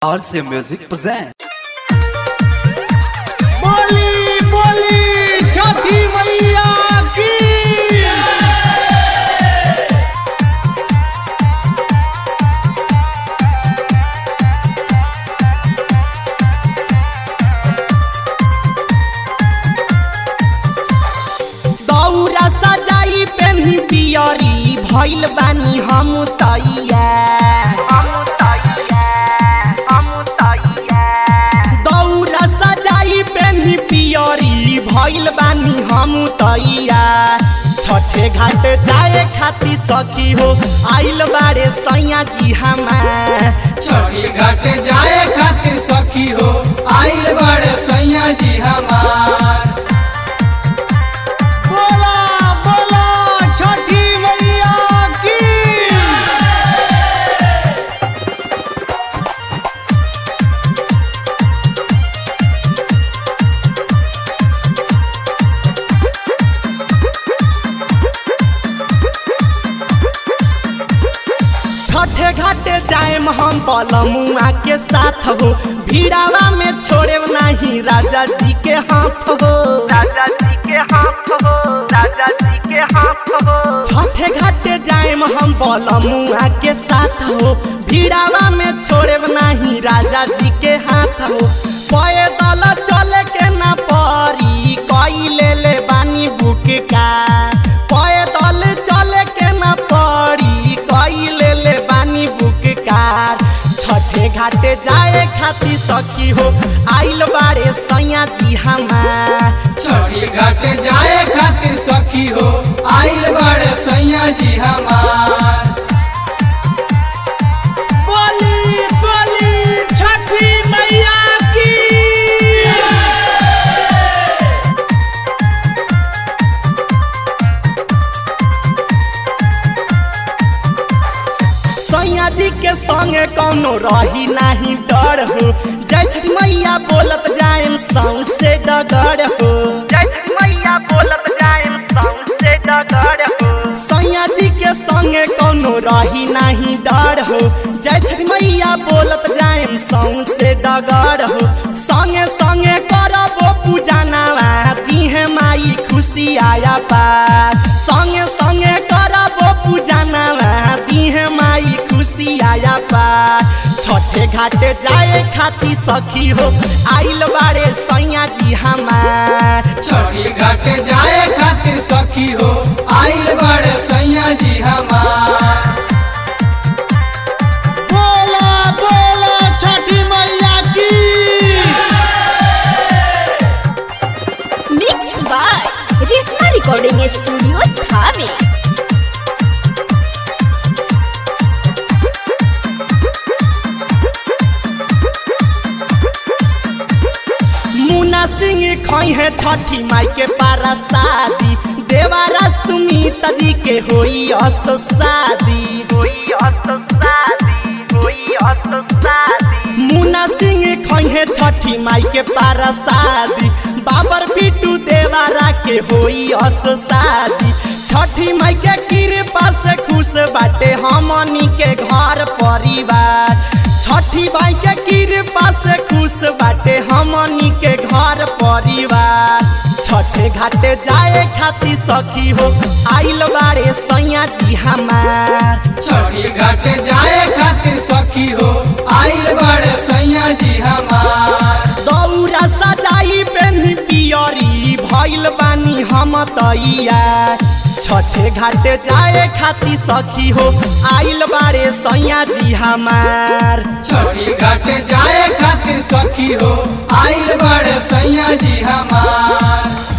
RC Music present. बोली बोली छठी मैया की। दौरा सजाई पेन्ही पियरी भइल बानी हम तैयार। दौरा सजाई पेन्ही पियरी भइल बानी हम तैयार। छठे घाट जाए खातिर सखी हो आइल बारे सैया जी हमार। छठी घाट जाए खातिर सखी हो आइल बड़े सैया जी हमार। बोला बोला छठी मैया की। छठे घाटे जाएम हम बलमुआ के साथ हो, भीड़ावा में छोड़े नहीं राजा जी के हाथ हो। राजा जी के हाथ हो, राजा जी के हाथ हो। छठे घाटे जाएम हम बलमुआ के साथ हो, भीड़ावा में छोड़े नहीं राजा जी के हाथ हो। पैदल चले के ना परी कई ले बानी बुक का। पैदल चले के ना परी कई ले बानी बुक कार। छठे घाटे जाए खातिर सखी हो आइल बारे सैया जी हमार। छठी घाट जाए खातिर सखी हो आइल बड़े सैया जी हमार। बोली बोली छठी मैया की। सैया जी के संगे कौनो रही नहीं डर हो, जय छठी मैया बोलत जाएम सौंसे डगर हो। जय छठी मैया बोलत जाएम सौंसे डगर हो। सैया जी के संगे कौनो रही नहीं डर हो, जय छठी मैया बोलत जाएम सौंसे डगर हो। संगे संगे करबो पूजा नवा दीहे माई खुशी आया पार। संगे संगे करबो पूजा नवा दीहे माई खुशी आया पार। छठे घाटे जाए खातिर सखी हो आइल बारे सैया जी हमार। छठी घाट जाए खातिर सखी हो आइल बड़े सैया जी हमार। बोला बोला छठी मैया की। Mix by Reshma recording studio Thawe. Munna Singh खई है छठी माई के पारा शादी। देवारा सुमिता जी के होई असो शादी। होई असो शादी, होई असो शादी। मुन्ना सिंह खई है छठी माई के पारा शादी। बाबर बिट्टू देवारा के होई असो शादी। छठी माई के कृपा से खुश बाटे हमनी के घर परिवार। छठी माई के कृपा से खुश बाटे हमनी के घर परिवार। छठे घाटे जाए खातिर सखी हो आइल बारे सैया जी हमार। छठी घाट जाए खातिर सखी हो आइल बड़े सैया जी हमार। दौरा सजाई पेन्ही पियरी भइल बानी हम तैयार। छठे घाटे जाए खातिर सखी हो आइल बारे सैया जी हमार। छठी घाट जाए खातिर सखी हो आइल बड़े सैया जी हमार।